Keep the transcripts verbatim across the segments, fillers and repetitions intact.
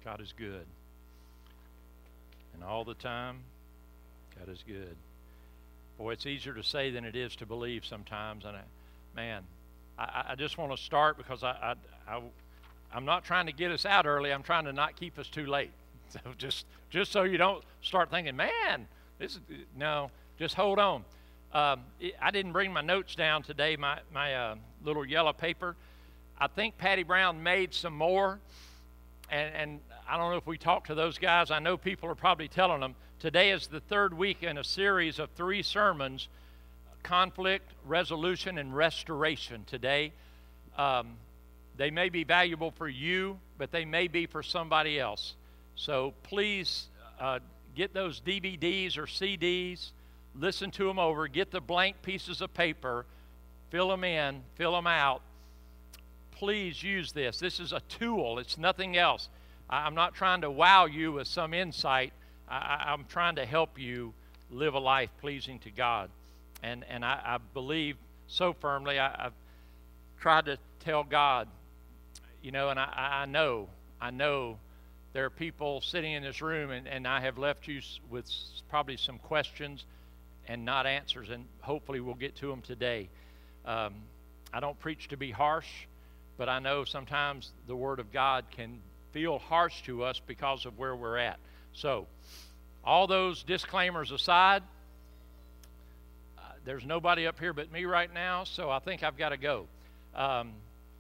God is good. And all the time, God is good. Boy, it's easier to say than it is to believe sometimes. And I, man, I, I just want to start because I, I, I, I'm not trying to get us out early. I'm trying to not keep us too late. So just, just so you don't start thinking, man, this is, no, just hold on. Um, it, I didn't bring my notes down today, my, my uh, little yellow paper. I think Patty Brown made some more. And, and I don't know if we talked to those guys. I know people are probably telling them. Today is the third week in a series of three sermons, conflict, resolution, and restoration today. Um, they may be valuable for you, but they may be for somebody else. So please uh, get those D V Ds or C Ds, listen to them over, get the blank pieces of paper, fill them in, fill them out. Please use this. This is a tool. It's nothing else. I'm not trying to wow you with some insight. I, I'm trying to help you live a life pleasing to God. And and I, I believe so firmly. I, I've tried to tell God, you know, and I, I know, I know there are people sitting in this room, and, and I have left you with probably some questions and not answers, and hopefully we'll get to them today. Um, I don't preach to be harsh. But I know sometimes the Word of God can feel harsh to us because of where we're at. So, all those disclaimers aside, uh, there's nobody up here but me right now, so I think I've got to go. Um,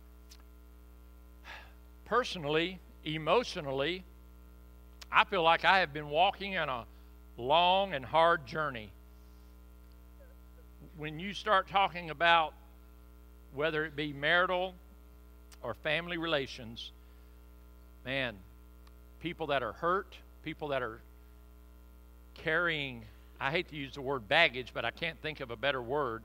personally, emotionally, I feel like I have been walking in a long and hard journey. When you start talking about whether it be marital or family relations, man, people that are hurt, people that are carrying, I hate to use the word baggage, but I can't think of a better word.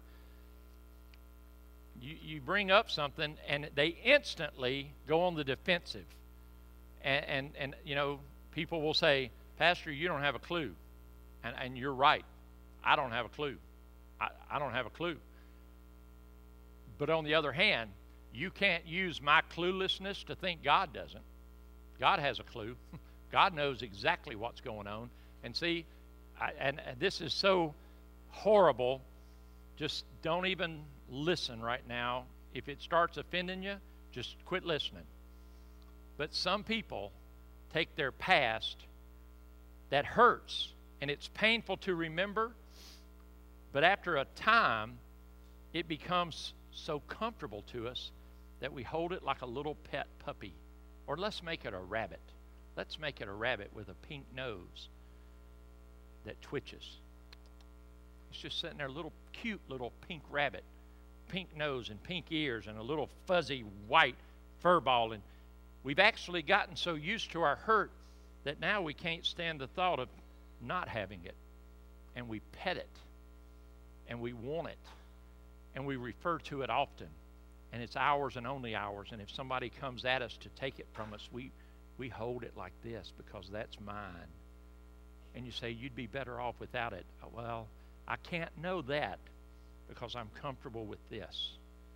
You, you bring up something, and they instantly go on the defensive. And, and, and you know, people will say, Pastor, you don't have a clue. And, and you're right. I don't have a clue. I, I don't have a clue. But on the other hand, you can't use my cluelessness to think God doesn't. God has a clue. God knows exactly what's going on. And see, I, and, and this is so horrible. Just don't even listen right now. If it starts offending you, just quit listening. But some people take their past that hurts, and it's painful to remember, but after a time, it becomes so comfortable to us that we hold it like a little pet puppy. Or let's make it a rabbit. Let's make it a rabbit with a pink nose that twitches. It's just sitting there, a little cute little pink rabbit, pink nose and pink ears and a little fuzzy white fur ball. And we've actually gotten so used to our hurt that now we can't stand the thought of not having it. And we pet it. And we want it. And we refer to it often. And it's ours and only ours. And if somebody comes at us to take it from us, we, we hold it like this because that's mine. And you say, you'd be better off without it. Well, I can't know that because I'm comfortable with this.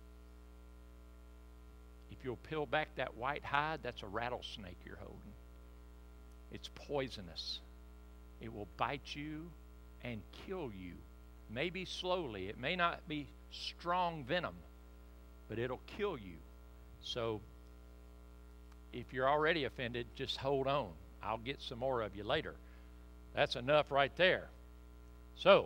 If you'll peel back that white hide, that's a rattlesnake you're holding. It's poisonous. It will bite you and kill you. Maybe slowly. It may not be strong venom, but it'll kill you. So if you're already offended, just hold on. I'll get some more of you later. That's enough right there. So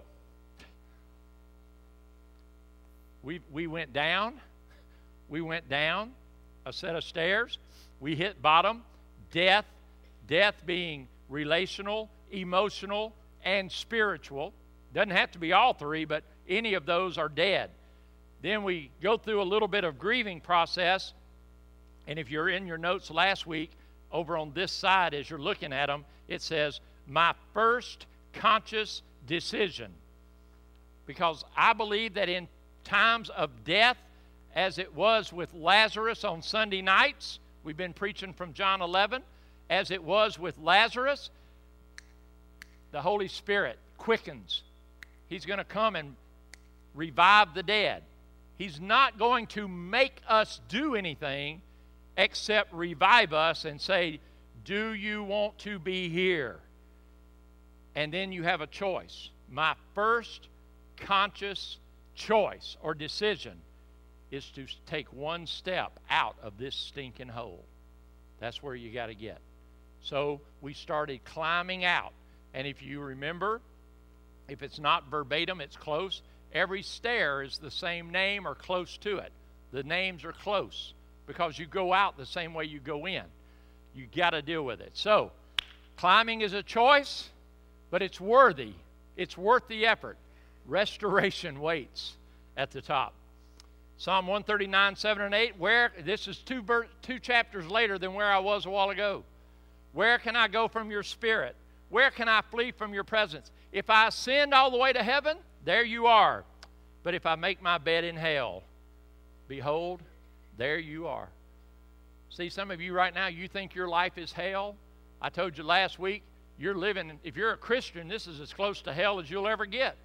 we we went down. We went down a set of stairs. We hit bottom. Death, death being relational, emotional, and spiritual. Doesn't have to be all three, but any of those are dead. Then we go through a little bit of grieving process. And if you're in your notes last week, over on this side as you're looking at them, it says, my first conscious decision. Because I believe that in times of death, as it was with Lazarus on Sunday nights, we've been preaching from John eleven, as it was with Lazarus, the Holy Spirit quickens. He's going to come and revive the dead. He's not going to make us do anything except revive us and say, do you want to be here? And then you have a choice. My first conscious choice or decision is to take one step out of this stinking hole. That's where you got to get. So we started climbing out. And if you remember, if it's not verbatim, it's close. Every stair is the same name or close to it. The names are close because you go out the same way you go in. You got to deal with it. So climbing is a choice, but it's worthy. It's worth the effort. Restoration waits at the top. Psalm one thirty-nine, seven and eight, where, this is two, two chapters later than where I was a while ago. Where can I go from your spirit? Where can I flee from your presence? If I ascend all the way to heaven, there you are. But if I make my bed in hell, behold, there you are. See, some of you right now, you think your life is hell. I told you last week, you're living, if you're a Christian, this is as close to hell as you'll ever get.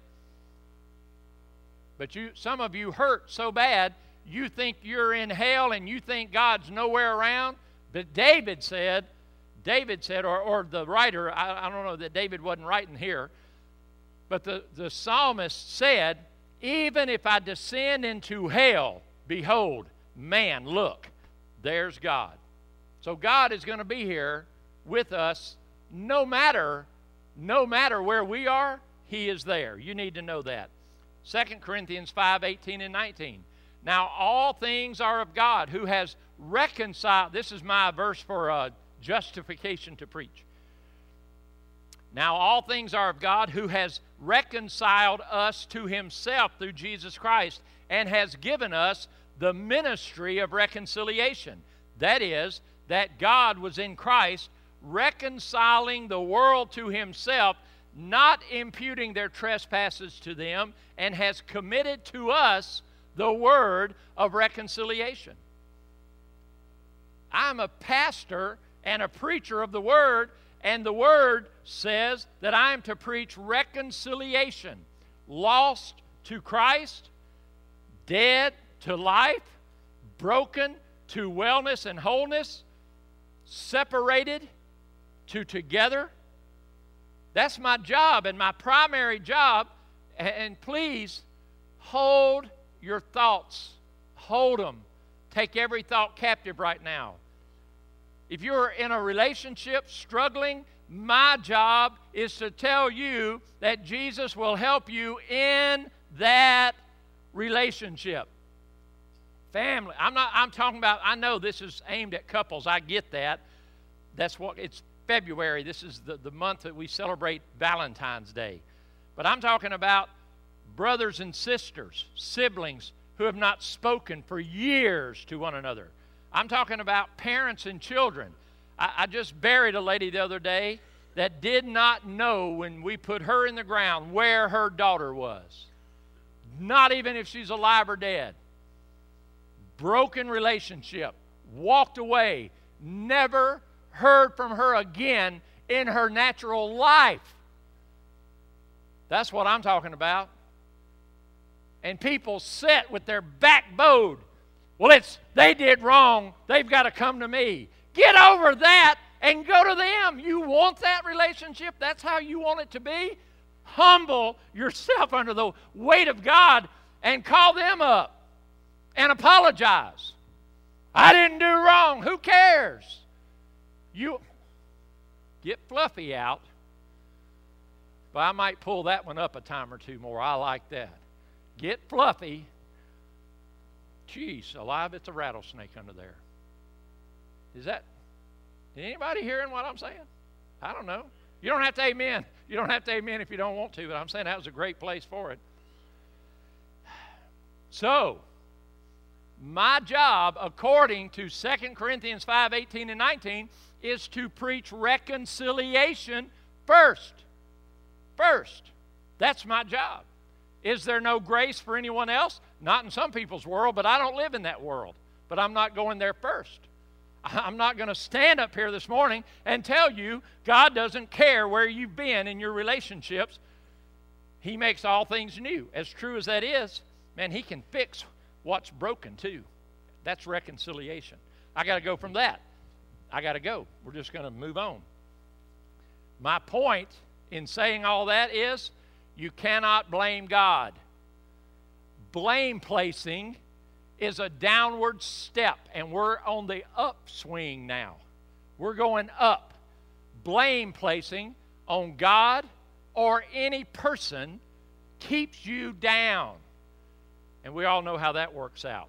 But you, some of you hurt so bad, you think you're in hell and you think God's nowhere around. But David said, David said, or, or the writer, I, I don't know that David wasn't writing here, but the, the psalmist said, even if I descend into hell, behold, man, look, there's God. So God is going to be here with us no matter, no matter where we are, He is there. You need to know that. Second Corinthians five, eighteen and nineteen. Now all things are of God, who has reconciled. This is my verse for uh, justification to preach. Now all things are of God, who has reconciled us to Himself through Jesus Christ, and has given us the ministry of reconciliation. That is, that God was in Christ reconciling the world to Himself, not imputing their trespasses to them, and has committed to us the word of reconciliation. I'm a pastor and a preacher of the word, and the word says that I am to preach reconciliation. Lost to Christ, dead to life, broken to wellness and wholeness, separated to together. That's my job and my primary job. And please hold your thoughts. Hold them. Take every thought captive right now. If you're in a relationship struggling, my job is to tell you that Jesus will help you in that relationship. Family. I'm not, I'm talking about, I know this is aimed at couples. I get that. That's what, it's February. This is the, the month that we celebrate Valentine's Day. But I'm talking about brothers and sisters, siblings who have not spoken for years to one another. I'm talking about parents and children. I, I just buried a lady the other day that did not know when we put her in the ground where her daughter was. Not even if she's alive or dead. Broken relationship. Walked away. Never heard from her again in her natural life. That's what I'm talking about. And people sit with their back bowed. Well, it's, they did wrong. They've got to come to me. Get over that and go to them. You want that relationship? That's how you want it to be? Humble yourself under the weight of God and call them up and apologize. I didn't do wrong. Who cares? You get Fluffy out. But I might pull that one up a time or two more. I like that. Get Fluffy. Jeez, alive, it's a rattlesnake under there. Is that, is anybody hearing what I'm saying? I don't know. You don't have to amen. You don't have to amen if you don't want to, but I'm saying that was a great place for it. So, my job, according to Second Corinthians five, eighteen and nineteen, is to preach reconciliation first. First. That's my job. Is there no grace for anyone else? Not in some people's world, but I don't live in that world. But I'm not going there first. I'm not going to stand up here this morning and tell you God doesn't care where you've been in your relationships. He makes all things new. As true as that is, man, He can fix what's broken too. That's reconciliation. I got to go from that. I got to go. We're just going to move on. My point in saying all that is you cannot blame God. Blame placing is a downward step, and we're on the upswing now. We're going up. Blame placing on God or any person keeps you down. And we all know how that works out.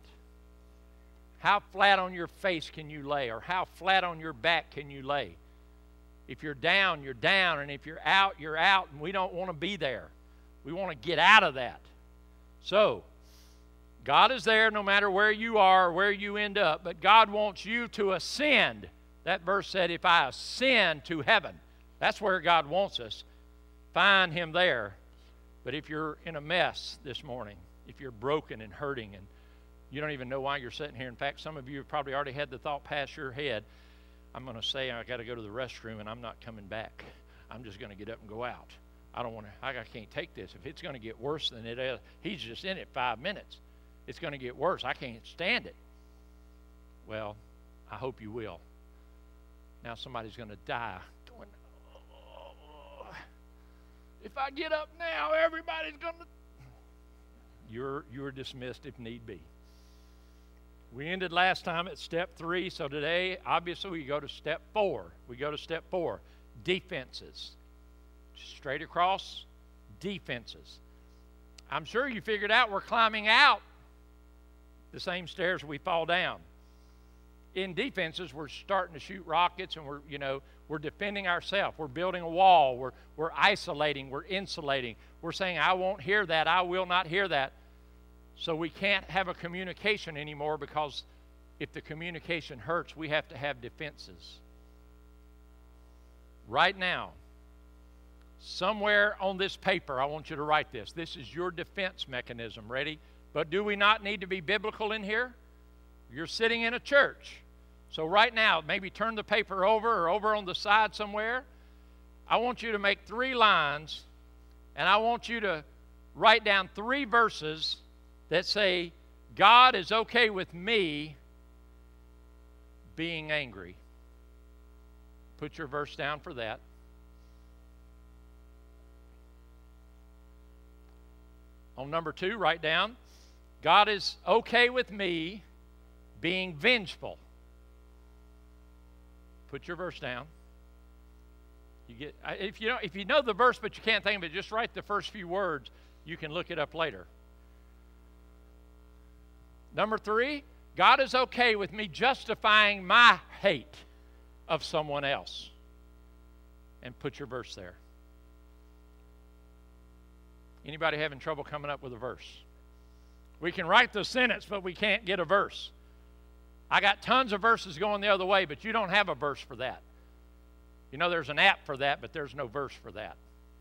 How flat on your face can you lay, or how flat on your back can you lay? If you're down, you're down, and if you're out, you're out, and we don't want to be there. We want to get out of that. So, God is there no matter where you are or where you end up, but God wants you to ascend. That verse said, if I ascend to heaven, that's where God wants us. Find Him there. But if you're in a mess this morning, if you're broken and hurting and you don't even know why you're sitting here. In fact, some of you have probably already had the thought pass your head, I'm going to say I got to go to the restroom and I'm not coming back. I'm just going to get up and go out. I don't want to, I can't take this. If it's going to get worse than it is, he's just in it five minutes. It's going to get worse. I can't stand it. Well, I hope you will. Now somebody's going to die. Going, oh, if I get up now, everybody's going to. You're, you're dismissed if need be. We ended last time at step three, so today, obviously, we go to step four. We go to step four, defenses. Straight across, defenses. I'm sure you figured out we're climbing out the same stairs we fall down. In defenses, we're starting to shoot rockets, and we're, you know, we're defending ourselves. We're building a wall. We're, we're isolating. We're insulating. We're saying, I won't hear that. I will not hear that. So we can't have a communication anymore, because if the communication hurts, we have to have defenses. Right now, somewhere on this paper, I want you to write this. This is your defense mechanism. Ready? But do we not need to be biblical in here? You're sitting in a church. So right now, maybe turn the paper over or over on the side somewhere. I want you to make three lines, and I want you to write down three verses that say, God is okay with me being angry. Put your verse down for that. On number two, write down, God is okay with me being vengeful. Put your verse down. You get, if you know, if you know the verse but you can't think of it, just write the first few words. You can look it up later. Number three, God is okay with me justifying my hate of someone else. And put your verse there. Anybody having trouble coming up with a verse? We can write the sentence, but we can't get a verse. I got tons of verses going the other way, but you don't have a verse for that. You know, there's an app for that, but there's no verse for that.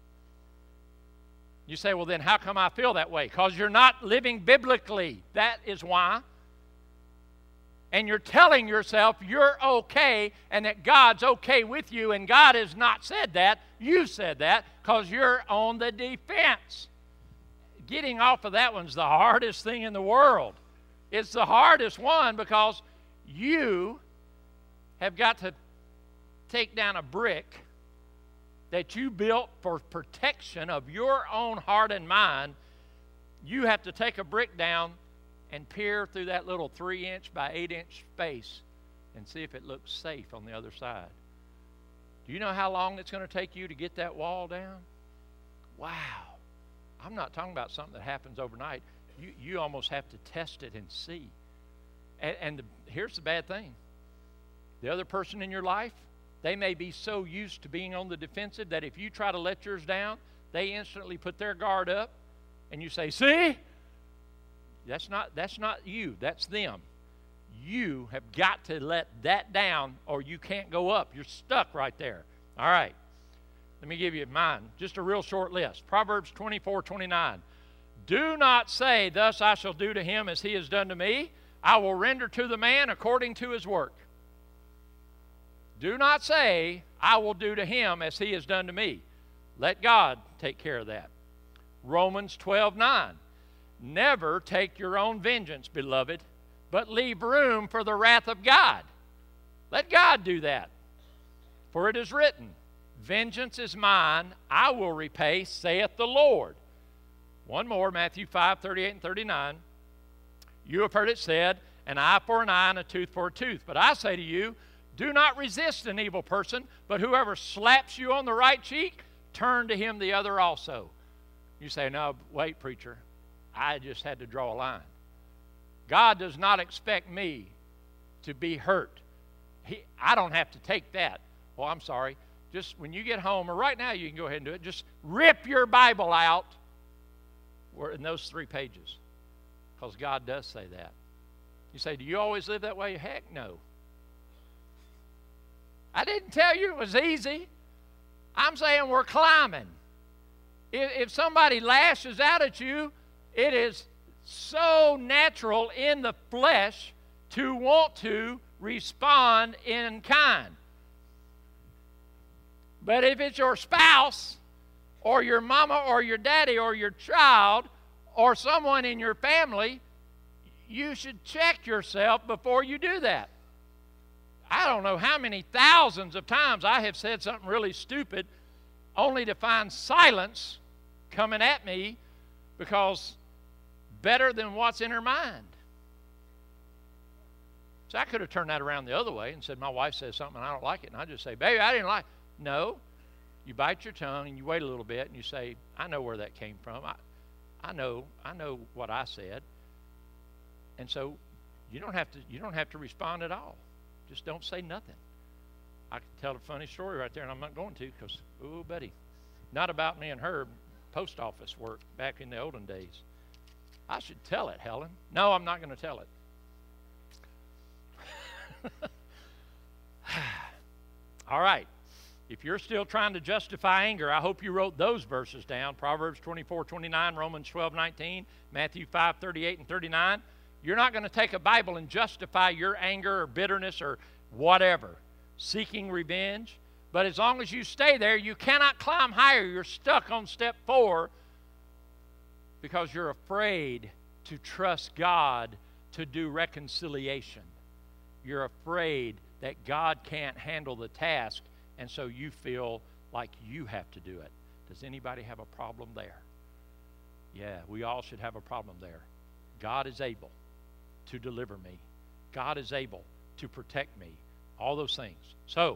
You say, well, then how come I feel that way? Because you're not living biblically. That is why. And you're telling yourself you're okay and that God's okay with you, and God has not said that. You said that because you're on the defense. Getting off of that one's the hardest thing in the world. It's the hardest one because you have got to take down a brick that you built for protection of your own heart and mind. You have to take a brick down and peer through that little three inch by eight inch space and see if it looks safe on the other side. Do you know how long it's going to take you to get that wall down? Wow. I'm not talking about something that happens overnight. You, you almost have to test it and see. And, and the, here's the bad thing. The other person in your life, they may be so used to being on the defensive that if you try to let yours down, they instantly put their guard up, and you say, see? That's not, that's not you. That's them. You have got to let that down or you can't go up. You're stuck right there. All right. Let me give you mine. Just a real short list. Proverbs twenty-four twenty-nine. Do not say, thus I shall do to him as he has done to me. I will render to the man according to his work. Do not say, I will do to him as he has done to me. Let God take care of that. Romans twelve nine. Never take your own vengeance, beloved, but leave room for the wrath of God. Let God do that. For it is written, vengeance is mine, I will repay, saith the Lord. One more, Matthew five, thirty-eight and thirty-nine. You have heard it said, an eye for an eye and a tooth for a tooth. But I say to you, do not resist an evil person, but whoever slaps you on the right cheek, turn to him the other also. You say, no, wait, preacher, I just had to draw a line. God does not expect me to be hurt. He, I don't have to take that. Well, I'm sorry. Just when you get home, or right now you can go ahead and do it, just rip your Bible out in those three pages. Because God does say that. You say, do you always live that way? Heck no. I didn't tell you it was easy. I'm saying we're climbing. If, if somebody lashes out at you, it is so natural in the flesh to want to respond in kind. But if it's your spouse or your mama or your daddy or your child or someone in your family, you should check yourself before you do that. I don't know how many thousands of times I have said something really stupid only to find silence coming at me because better than what's in her mind. So I could have turned that around the other way and said, my wife says something and I don't like it. And I just say, baby, I didn't like it. No. You bite your tongue and you wait a little bit and you say, I know where that came from. I, I know, I know what I said. And so you don't have to, you don't have to respond at all. Just don't say nothing. I can tell a funny story right there, and I'm not going to because, ooh, buddy, not about me and her post office work back in the olden days. I should tell it, Helen. No, I'm not going to tell it. All right. If you're still trying to justify anger, I hope you wrote those verses down. Proverbs twenty-four, twenty-nine, Romans twelve, nineteen, Matthew five, thirty-eight and thirty-nine. You're not going to take a Bible and justify your anger or bitterness or whatever, seeking revenge. But as long as you stay there, you cannot climb higher. You're stuck on step four because you're afraid to trust God to do reconciliation. You're afraid that God can't handle the task, and so you feel like you have to do it. Does anybody have a problem there? Yeah, we all should have a problem there. God is able to deliver me. God is able to protect me. All those things. So,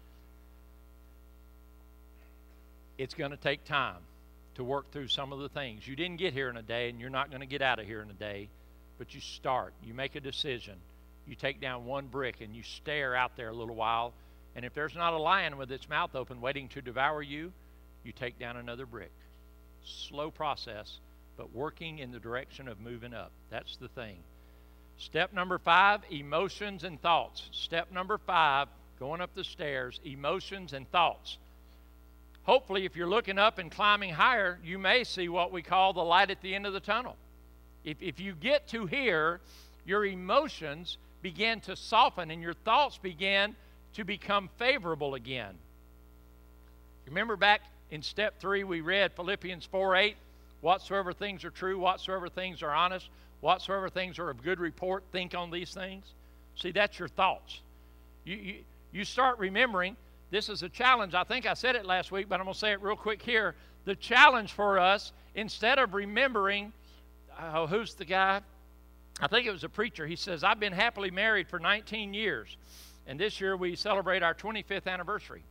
it's going to take time to work through some of the things. You didn't get here in a day, and you're not going to get out of here in a day, but you start. You make a decision. You take down one brick, and you stare out there a little while, and if there's not a lion with its mouth open waiting to devour you, you take down another brick. Slow process, but working in the direction of moving up. That's the thing. Step number five, emotions and thoughts. Step number five, going up the stairs, emotions and thoughts. Hopefully, if you're looking up and climbing higher, you may see what we call the light at the end of the tunnel. If, if you get to here, your emotions begin to soften and your thoughts begin to become favorable again. Remember back in step three, we read Philippians four eight, whatsoever things are true, whatsoever things are honest, whatsoever things are of good report, think on these things. See, that's your thoughts. You, you, you start remembering, this is a challenge. I think I said it last week, but I'm going to say it real quick here. The challenge for us, instead of remembering, oh, who's the guy? I think it was a preacher. He says, I've been happily married for nineteen years, and this year we celebrate our twenty-fifth anniversary.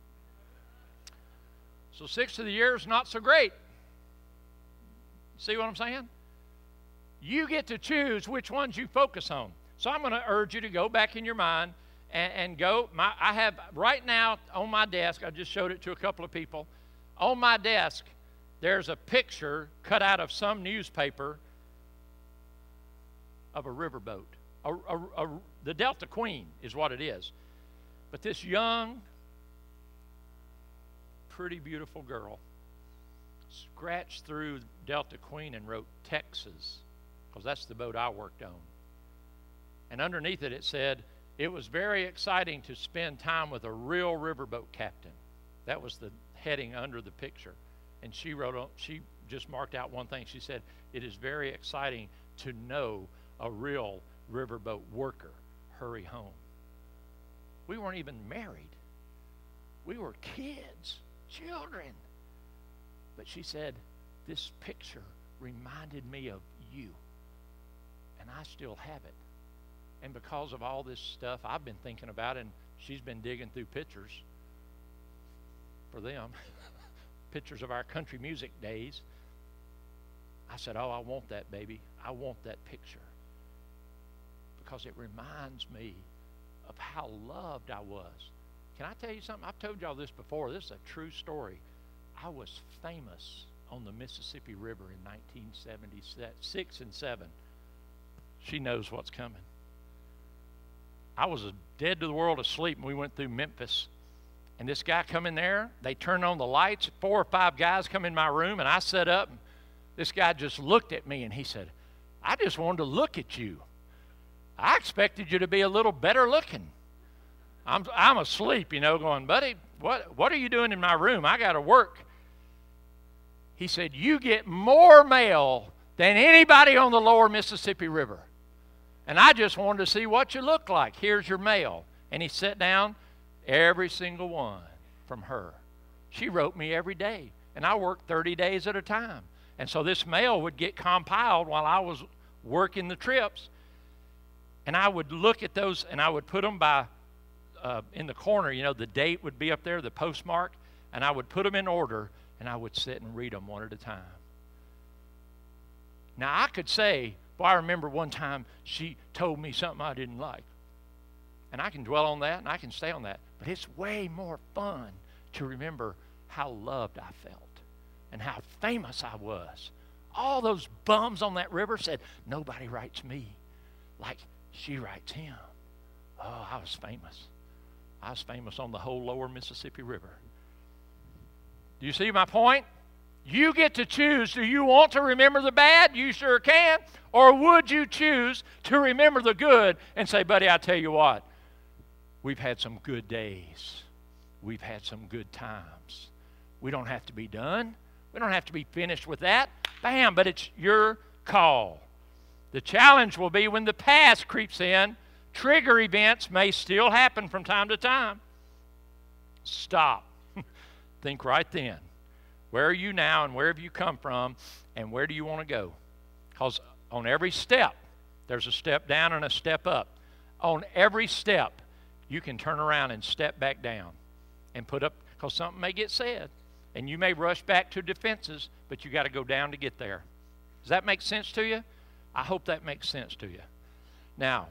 So six of the years, not so great. See what I'm saying? You get to choose which ones you focus on. So I'm going to urge you to go back in your mind and, and go. My, I have right now on my desk, I just showed it to a couple of people. On my desk, there's a picture cut out of some newspaper of a riverboat. A, a, a, the Delta Queen is what it is. But this young, pretty beautiful girl scratched through Delta Queen and wrote Texas, because that's the boat I worked on. And underneath it, it said, it was very exciting to spend time with a real riverboat captain. That was the heading under the picture. And she wrote, she just marked out one thing. She said, it is very exciting to know a real riverboat worker. Hurry home. We weren't even married. We were kids, children. But she said, this picture reminded me of you. And I still have it. And because of all this stuff I've been thinking about, and she's been digging through pictures for them, pictures of our country music days, I said, oh, I want that, baby. I want that picture. Because it reminds me of how loved I was. Can I tell you something? I've told y'all this before. This is a true story. I was famous on the Mississippi River in nineteen seventy-six and seven. She knows what's coming. I was dead to the world asleep, and we went through Memphis. And this guy come in there. They turned on the lights. Four or five guys come in my room, and I sat up. And this guy just looked at me, and he said, I just wanted to look at you. I expected you to be a little better looking. I'm, I'm asleep, you know, going, buddy, what, what are you doing in my room? I got to work. He said, you get more mail than anybody on the lower Mississippi River. And I just wanted to see what you look like. Here's your mail. And he sat down, every single one from her. She wrote me every day, and I worked thirty days at a time. And so this mail would get compiled while I was working the trips. And I would look at those, and I would put them by, uh, in the corner, you know, the date would be up there, the postmark, and I would put them in order, and I would sit and read them one at a time. Now, I could say, well, I remember one time she told me something I didn't like. And I can dwell on that, and I can stay on that. But it's way more fun to remember how loved I felt and how famous I was. All those bums on that river said, nobody writes me like she writes him. Oh, I was famous. I was famous on the whole lower Mississippi River. Do you see my point? You get to choose. Do you want to remember the bad? You sure can. Or would you choose to remember the good and say, buddy, I tell you what, we've had some good days. We've had some good times. We don't have to be done. We don't have to be finished with that. Bam, but it's your call. The challenge will be when the past creeps in, trigger events may still happen from time to time. Stop. Think right then. Where are you now, and where have you come from, and where do you want to go? Because on every step, there's a step down and a step up. On every step, you can turn around and step back down and put up, because something may get said, and you may rush back to defenses, but you got to go down to get there. Does that make sense to you? I hope that makes sense to you. Now,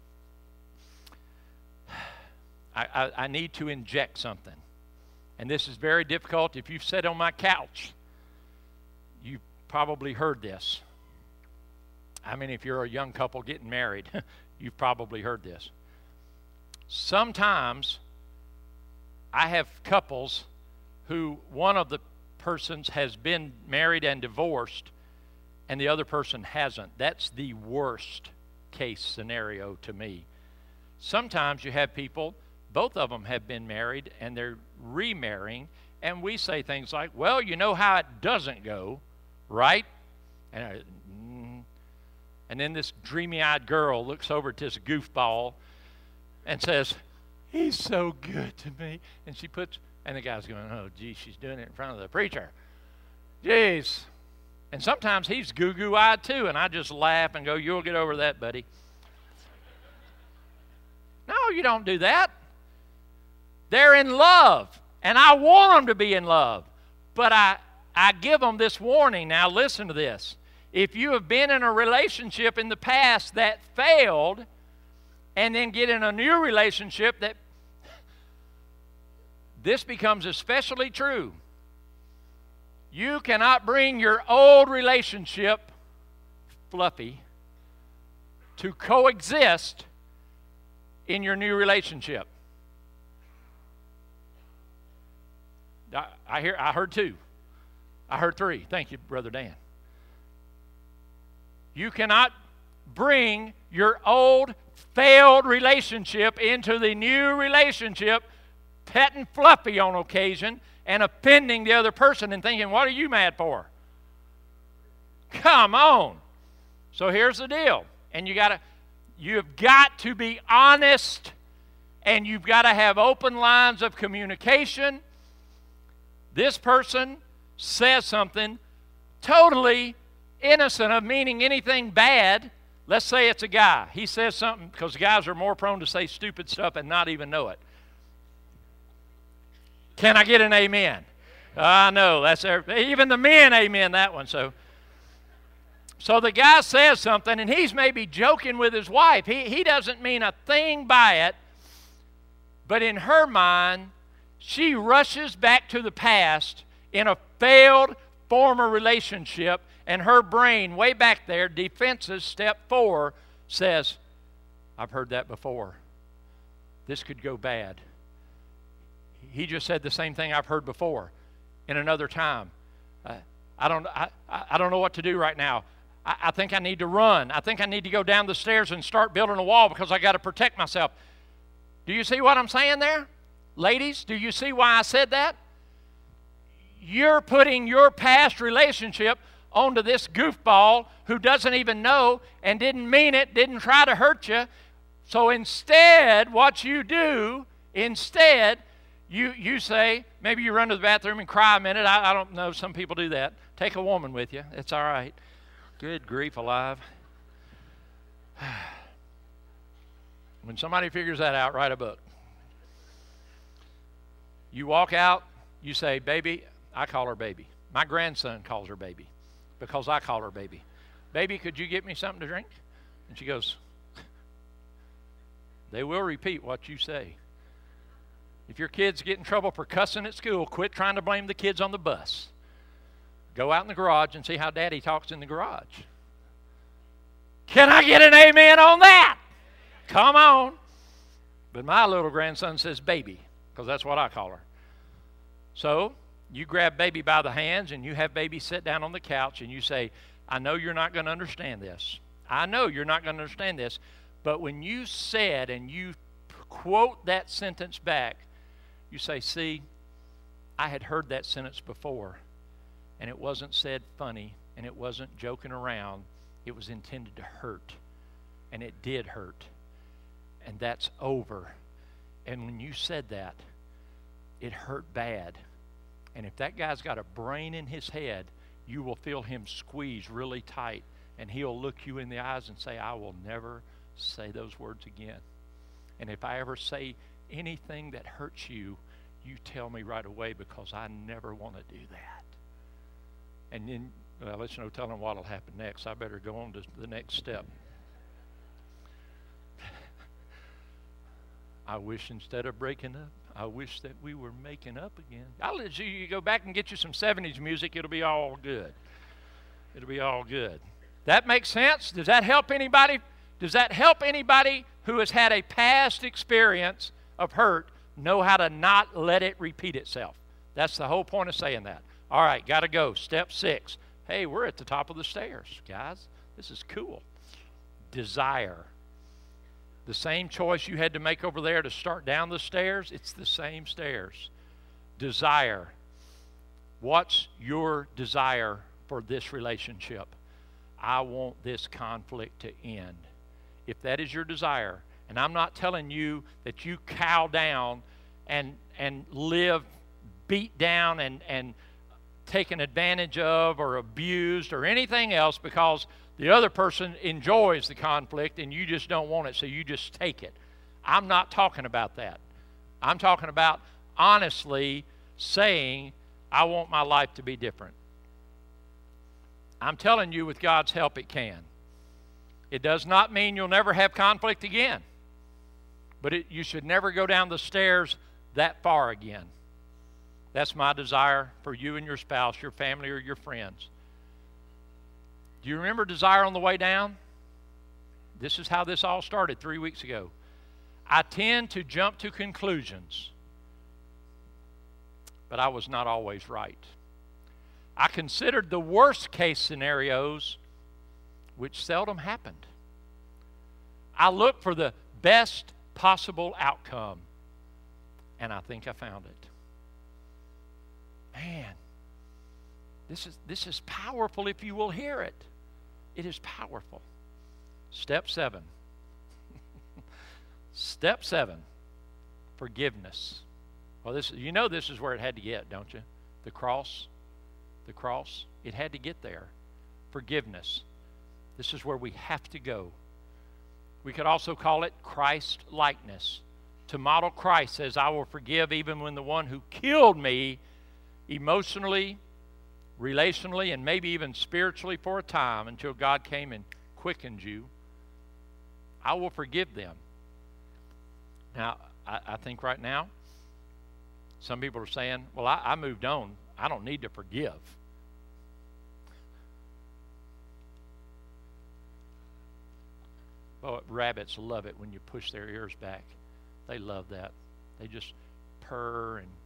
I, I, I need to inject something. And this is very difficult. If you've sat on my couch, you've probably heard this. I mean, if you're a young couple getting married, you've probably heard this. Sometimes I have couples who one of the persons has been married and divorced and the other person hasn't. That's the worst case scenario to me. Sometimes you have people, both of them have been married and they're remarrying, and we say things like, well, you know how it doesn't go, right? And, I, mm, and then this dreamy-eyed girl looks over at this goofball and says, he's so good to me. And she puts, and the guy's going, oh, gee, she's doing it in front of the preacher. Jeez. And sometimes he's goo-goo-eyed too, and I just laugh and go, you'll get over that, buddy. No, you don't do that. They're in love, and I want them to be in love. But I, I give them this warning. Now listen to this. If you have been in a relationship in the past that failed, and then get in a new relationship that, this becomes especially true. You cannot bring your old relationship, Fluffy, to coexist in your new relationship. I, I hear. I heard two. I heard three. Thank you, Brother Dan. You cannot bring your old failed relationship into the new relationship, petting Fluffy on occasion and offending the other person and thinking, what are you mad for? Come on. So here's the deal. And you gotta, you've got to be honest and you've got to have open lines of communication. This person says something totally innocent of meaning anything bad. Let's say it's a guy. He says something, because guys are more prone to say stupid stuff and not even know it. Can I get an amen? I know, that's even the men amen that one. So, so the guy says something, and he's maybe joking with his wife. He, he doesn't mean a thing by it, but in her mind, she rushes back to the past in a failed former relationship, and her brain, way back there, defenses, step four, says, I've heard that before. This could go bad. He just said the same thing I've heard before in another time. Uh, I don't I, I don't know what to do right now. I, I think I need to run. I think I need to go down the stairs and start building a wall because I got to protect myself. Do you see what I'm saying there? Ladies, do you see why I said that? You're putting your past relationship onto this goofball who doesn't even know and didn't mean it, didn't try to hurt you. So instead, what you do, instead, You you say, maybe you run to the bathroom and cry a minute. I, I don't know. Some people do that. Take a woman with you. It's all right. Good grief alive. When somebody figures that out, write a book. You walk out, you say, baby, I call her baby. My grandson calls her baby because I call her baby. Baby, could you get me something to drink? And she goes, they will repeat what you say. If your kids get in trouble for cussing at school, quit trying to blame the kids on the bus. Go out in the garage and see how Daddy talks in the garage. Can I get an amen on that? Come on. But my little grandson says baby, because that's what I call her. So you grab baby by the hands and you have baby sit down on the couch and you say, I know you're not going to understand this. I know you're not going to understand this. But when you said and you quote that sentence back, you say, see, I had heard that sentence before, and it wasn't said funny, and it wasn't joking around. It was intended to hurt, and it did hurt, and that's over. And when you said that, it hurt bad. And if that guy's got a brain in his head, you will feel him squeeze really tight, and he'll look you in the eyes and say, I will never say those words again. And if I ever say anything that hurts you, you tell me right away because I never want to do that. And then, well, there's no telling what will happen next. I better go on to the next step. I wish instead of breaking up, I wish that we were making up again. I'll let you, you go back and get you some seventies music. It'll be all good. It'll be all good. That makes sense? Does that help anybody? Does that help anybody who has had a past experience of hurt know how to not let it repeat itself? That's the whole point of saying that. All right, got to go. Step six. Hey, we're at the top of the stairs, guys. This is cool. Desire. The same choice you had to make over there to start down the stairs, it's the same stairs. Desire. What's your desire for this relationship? I want this conflict to end. If that is your desire, and I'm not telling you that you cow down and and live beat down and, and taken advantage of or abused or anything else because the other person enjoys the conflict and you just don't want it, so you just take it. I'm not talking about that. I'm talking about honestly saying, I want my life to be different. I'm telling you, with God's help, it can. It does not mean you'll never have conflict again. But it, you should never go down the stairs that far again. That's my desire for you and your spouse, your family, or your friends. Do you remember desire on the way down? This is how this all started three weeks ago. I tend to jump to conclusions, but I was not always right. I considered the worst case scenarios, which seldom happened. I looked for the best possible outcome, and I think I found it. Man, this is, this is powerful if you will hear it. It is powerful. Step seven. Step seven. Forgiveness. Well, this, you know this is where it had to get, don't you? The cross. The cross. It had to get there. Forgiveness. This is where we have to go. We could also call it Christ-likeness. To model Christ says, I will forgive even when the one who killed me emotionally, relationally, and maybe even spiritually for a time until God came and quickened you. I will forgive them. Now, I, I think right now, some people are saying, well, I, I moved on. I don't need to forgive. Oh, rabbits love it when you push their ears back. They love that. They just purr and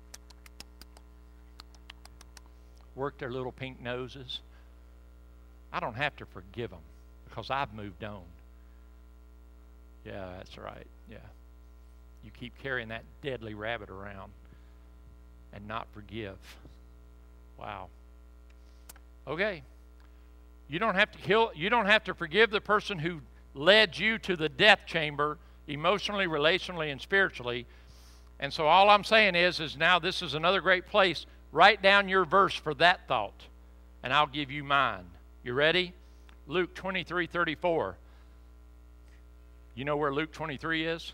work their little pink noses. I don't have to forgive them because I've moved on. Yeah, that's right. Yeah. You keep carrying that deadly rabbit around and not forgive. Wow. Okay. You don't have to kill, you don't have to forgive the person who led you to the death chamber emotionally, relationally, and spiritually. And so all I'm saying is, is now this is another great place. Write down your verse for that thought, and I'll give you mine. You ready? Luke twenty-three thirty-four. You know where Luke twenty-three is?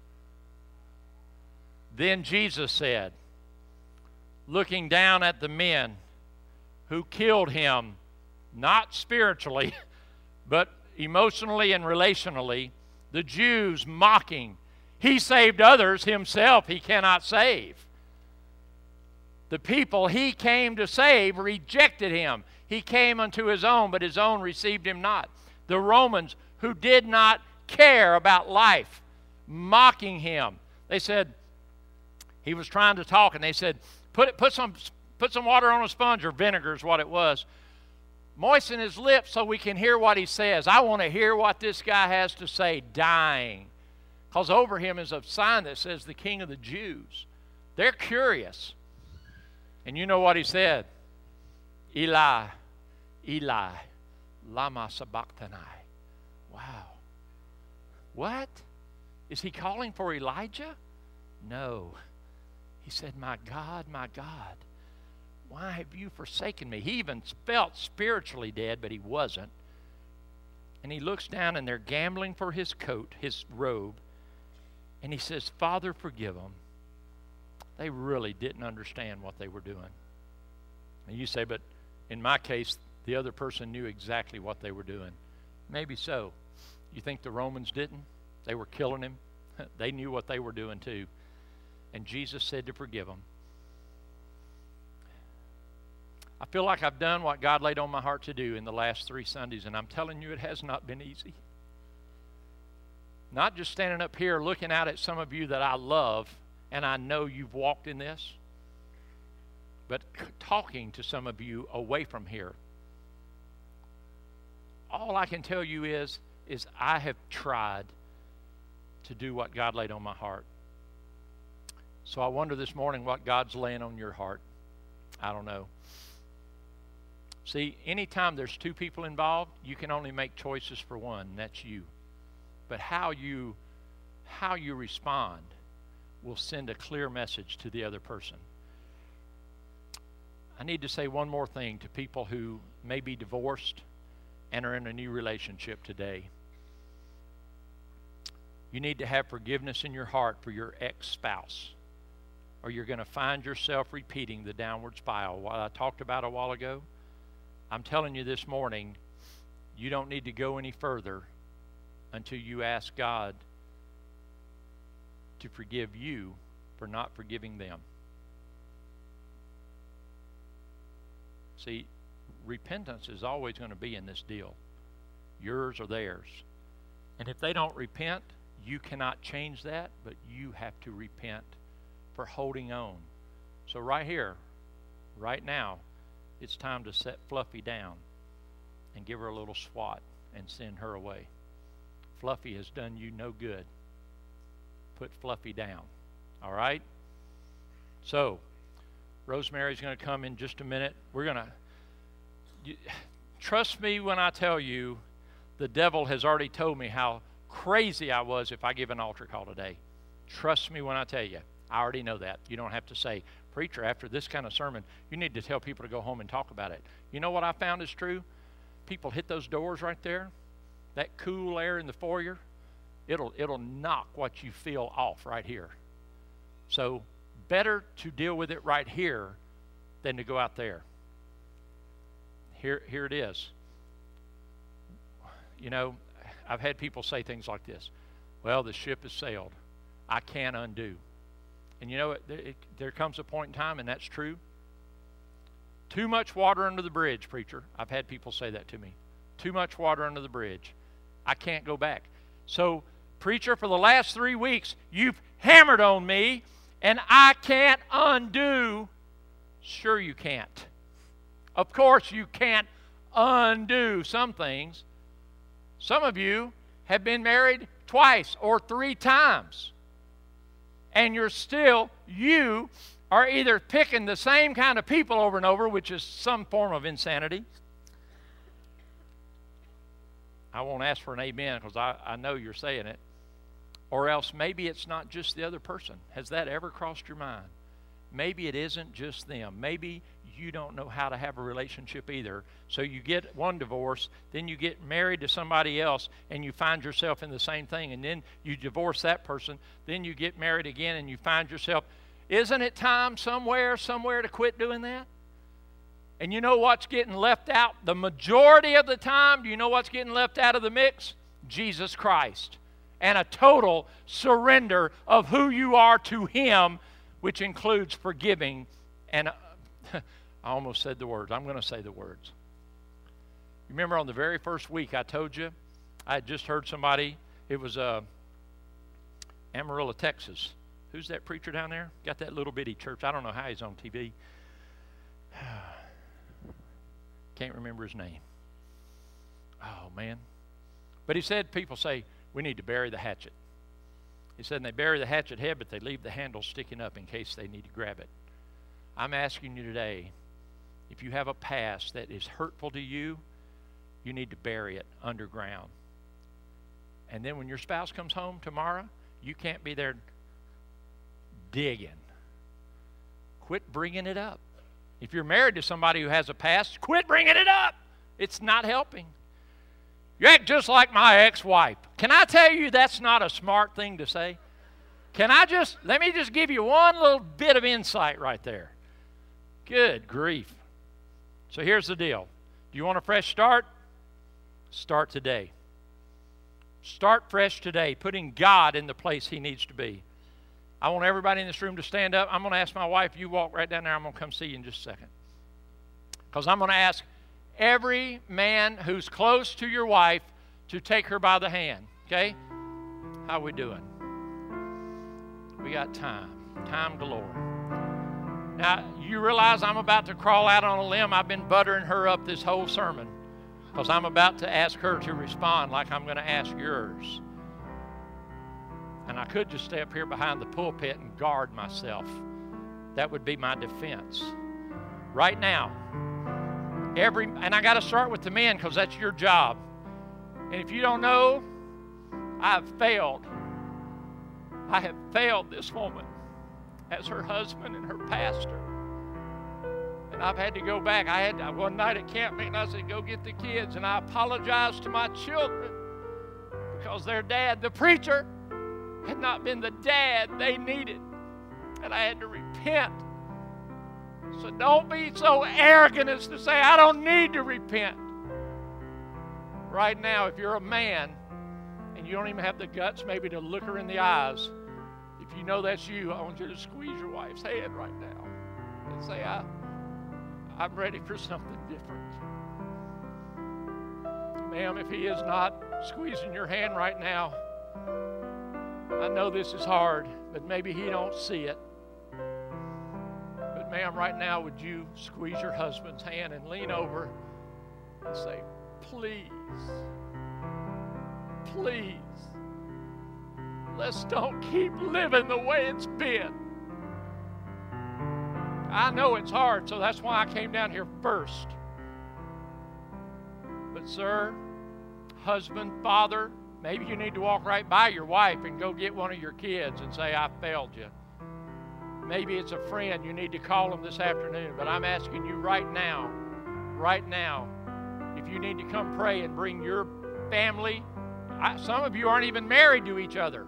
Then Jesus said, looking down at the men who killed him, not spiritually, but emotionally and relationally, the Jews mocking, he saved others, himself he cannot save. The people he came to save rejected him. He came unto his own, but his own received him not. The Romans, who did not care about life, mocking him. They said, he was trying to talk, and they said, put, it, put, some, put some water on a sponge, or vinegar is what it was. Moisten his lips so we can hear what he says. I want to hear what this guy has to say, dying. Because over him is a sign that says the King of the Jews. They're curious. And you know what he said? Eli, Eli, lama sabachthani. Wow. What? Is he calling for Elijah? No. He said, my God, my God, why have you forsaken me? He even felt spiritually dead, but he wasn't. And he looks down, and they're gambling for his coat, his robe. And he says, Father, forgive them. They really didn't understand what they were doing. And you say, but in my case, the other person knew exactly what they were doing. Maybe so. You think the Romans didn't? They were killing him. They knew what they were doing too. And Jesus said to forgive them. I feel like I've done what God laid on my heart to do in the last three Sundays, and I'm telling you, it has not been easy. Not just standing up here looking out at some of you that I love, and I know you've walked in this, but talking to some of you away from here. All I can tell you is, is I have tried to do what God laid on my heart. So I wonder this morning what God's laying on your heart. I don't know. See, anytime there's two people involved, you can only make choices for one, and that's you. But how you, how you respond will send a clear message to the other person. I need to say one more thing to people who may be divorced and are in a new relationship today. You need to have forgiveness in your heart for your ex-spouse, or you're going to find yourself repeating the downward spiral. What I talked about a while ago, I'm telling you this morning, you don't need to go any further until you ask God to forgive you for not forgiving them. See, repentance is always going to be in this deal, yours or theirs. And if they don't repent, you cannot change that, but you have to repent for holding on. So right here, right now, it's time to set Fluffy down and give her a little swat and send her away. Fluffy has done you no good. Put Fluffy down. All right? So, Rosemary's going to come in just a minute. We're going to... You, trust me when I tell you, the devil has already told me how crazy I was if I give an altar call today. Trust me when I tell you. I already know that. You don't have to say, preacher, after this kind of sermon, you need to tell people to go home and talk about it. You know what I found is true? People hit those doors right there, that cool air in the foyer, it'll, it'll knock what you feel off right here. So better to deal with it right here than to go out there. Here, here it is. You know, I've had people say things like this. Well, the ship has sailed. I can't undo. And you know, it, it, there comes a point in time, and that's true. Too much water under the bridge, preacher. I've had people say that to me. Too much water under the bridge. I can't go back. So, preacher, for the last three weeks, you've hammered on me, and I can't undo. Sure you can't. Of course you can't undo some things. Some of you have been married twice or three times. And you're still, you are either picking the same kind of people over and over, which is some form of insanity. I won't ask for an amen because I, I know you're saying it. Or else maybe it's not just the other person. Has that ever crossed your mind? Maybe it isn't just them. Maybe you don't know how to have a relationship either. So you get one divorce, then you get married to somebody else, and you find yourself in the same thing. And then you divorce that person, then you get married again, and you find yourself, isn't it time somewhere, somewhere to quit doing that? And you know what's getting left out the majority of the time? Do you know what's getting left out of the mix? Jesus Christ. And a total surrender of who you are to Him, which includes forgiving. And uh, I almost said the words. I'm going to say the words. You remember on the very first week I told you, I had just heard somebody, it was uh, Amarillo, Texas. Who's that preacher down there? Got that little bitty church. I don't know how he's on T V. Can't remember his name. Oh, man. But he said, people say, we need to bury the hatchet. He said, and they bury the hatchet head, but they leave the handle sticking up in case they need to grab it. I'm asking you today, if you have a past that is hurtful to you, you need to bury it underground. And then when your spouse comes home tomorrow, you can't be there digging. Quit bringing it up. If you're married to somebody who has a past, quit bringing it up. It's not helping. You act just like my ex-wife. Can I tell you that's not a smart thing to say? Can I just, let me just give you one little bit of insight right there. Good grief. So here's the deal. Do you want a fresh start? Start today. Start fresh today, putting God in the place He needs to be. I want everybody in this room to stand up. I'm going to ask my wife, you walk right down there. I'm going to come see you in just a second. Because I'm going to ask every man who's close to your wife to take her by the hand. Okay? How we doing? We got time. Time galore. Now, you realize I'm about to crawl out on a limb. I've been buttering her up this whole sermon because I'm about to ask her to respond like I'm going to ask yours. And I could just stay up here behind the pulpit and guard myself. That would be my defense. Right now, every, and I got to start with the men because that's your job. And if you don't know, I've failed. I have failed this woman as her husband and her pastor. And I've had to go back. I had one night at camp meeting, I said, go get the kids. And I apologized to my children because their dad, the preacher, had not been the dad they needed. And I had to repent. So don't be so arrogant as to say, I don't need to repent. Right now, if you're a man and you don't even have the guts maybe to look her in the eyes, if you know that's you, I want you to squeeze your wife's hand right now and say, I, I'm ready for something different. Ma'am, if he is not squeezing your hand right now, I know this is hard, but maybe he don't see it. But ma'am, right now, would you squeeze your husband's hand and lean over and say, please, please, let's don't keep living the way it's been. I know it's hard, so that's why I came down here first. But sir, husband, father, Maybe you need to walk right by your wife and go get one of your kids and say, I failed you. Maybe it's a friend. You need to call them this afternoon. But I'm asking you right now, right now, if you need to come pray and bring your family. I, some of you aren't even married to each other.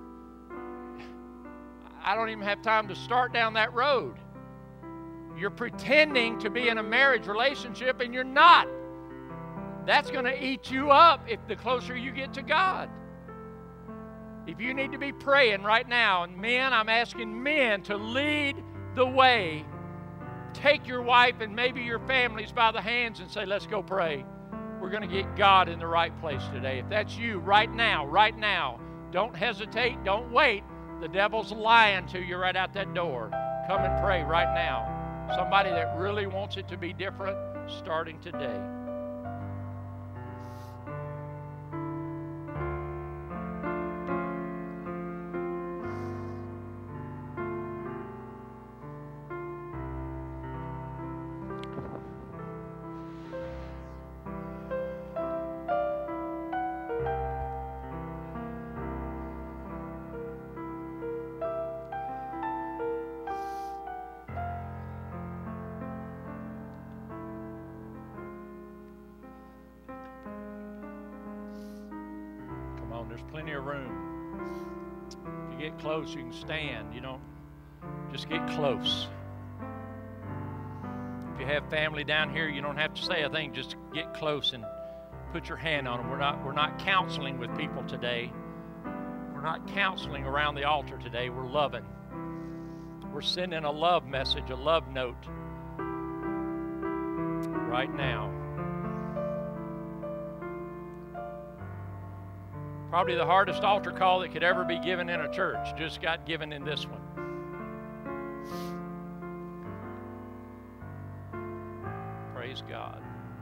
I don't even have time to start down that road. You're pretending to be in a marriage relationship and you're not. That's going to eat you up if the closer you get to God. If you need to be praying right now, and men, I'm asking men to lead the way. Take your wife and maybe your families by the hands and say, let's go pray. We're going to get God in the right place today. If that's you right now, right now, don't hesitate, don't wait. The devil's lying to you right out that door. Come and pray right now. Somebody that really wants it to be different starting today. There's plenty of room. If you get close, you can stand. You don't just get close. If you have family down here, you don't have to say a thing. Just get close and put your hand on them. We're not, we're not counseling with people today. We're not counseling around the altar today. We're loving. We're sending a love message, a love note right now. Probably the hardest altar call that could ever be given in a church just got given in this one. Praise God.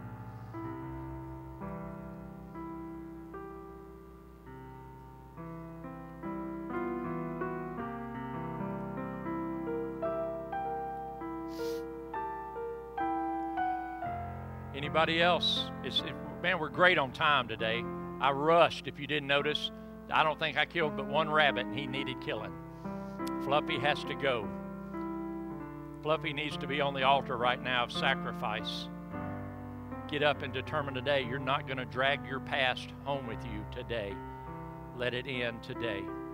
Anybody else? It's, it, man, we're great on time today. I rushed, if you didn't notice. I don't think I killed but one rabbit, and he needed killing. Fluffy has to go. Fluffy needs to be on the altar right now of sacrifice. Get up and determine today you're not going to drag your past home with you today. Let it end today.